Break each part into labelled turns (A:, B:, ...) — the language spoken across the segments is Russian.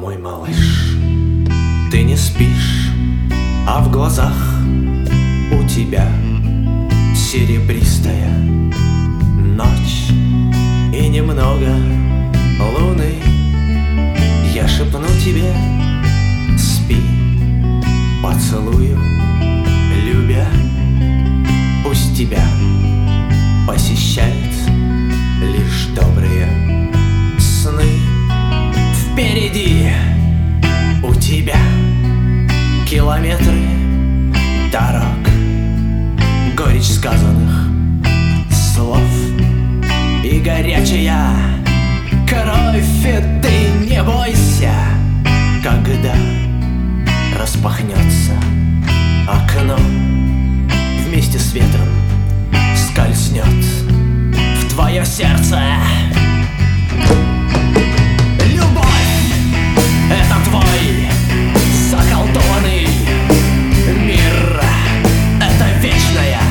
A: Мой малыш, ты не спишь, а в глазах у тебя серебристая ночь и немного луны. Я шепну тебе: спи, поцелую, любя. Пусть тебя посещают лишь добрые сны. Впереди у тебя километры дорог, горечь сказанных слов и горячая кровь. И ты не бойся, когда распахнется окно, вместе с ветром скользнет в твое сердце. Это твой заколдованный мир. Это вечная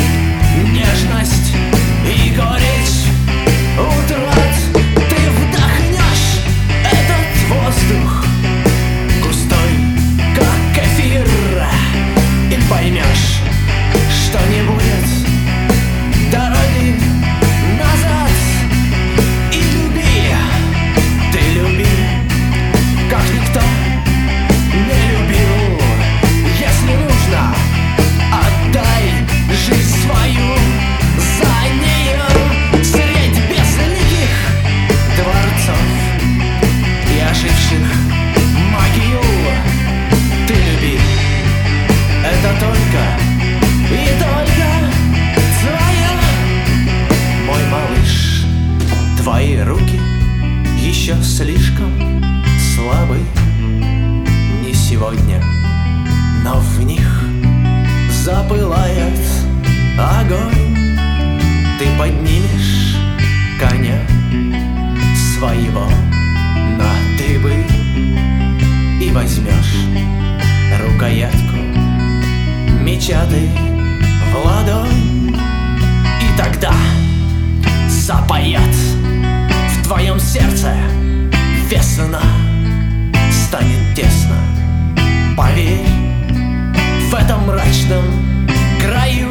A: нежность и горечь утрат. Ты вдохнешь этот воздух густой, как эфир, и поймешь, что не будет дороги назад. И люби, ты люби, как никто не любил. Если нужно, отдай жизнь свою за нее. Средь безликих дворцов и оживших могил ты люби. Это только и только твоя. Мой малыш, твои руки еще слишком слабы. Не сегодня, но в них запылает огонь. Ты поднимешь коня своего на дыбы и возьмешь рукоятку меча ты в ладонь. И тогда запоет в твоем сердце весна. Станет тесно, поверь, в этом мрачном краю.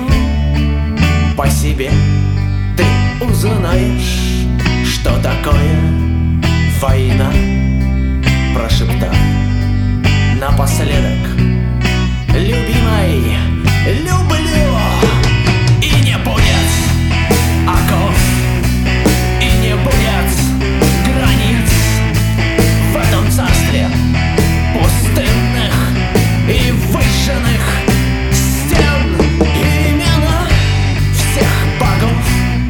A: По себе ты узнаешь, что такое война. Прошептав напоследок: любимой, люблю. И не будет оков, и не будет границ в этом царстве пустынных и выжженных стен. Имена всех богов,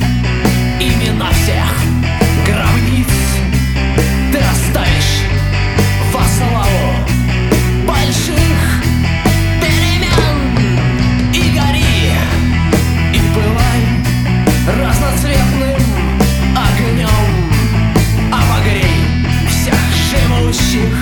A: имена всех гробниц ты оставишь во славу больших перемен. И гори, и пылай разноцветным огнем. Обогрей всех живущих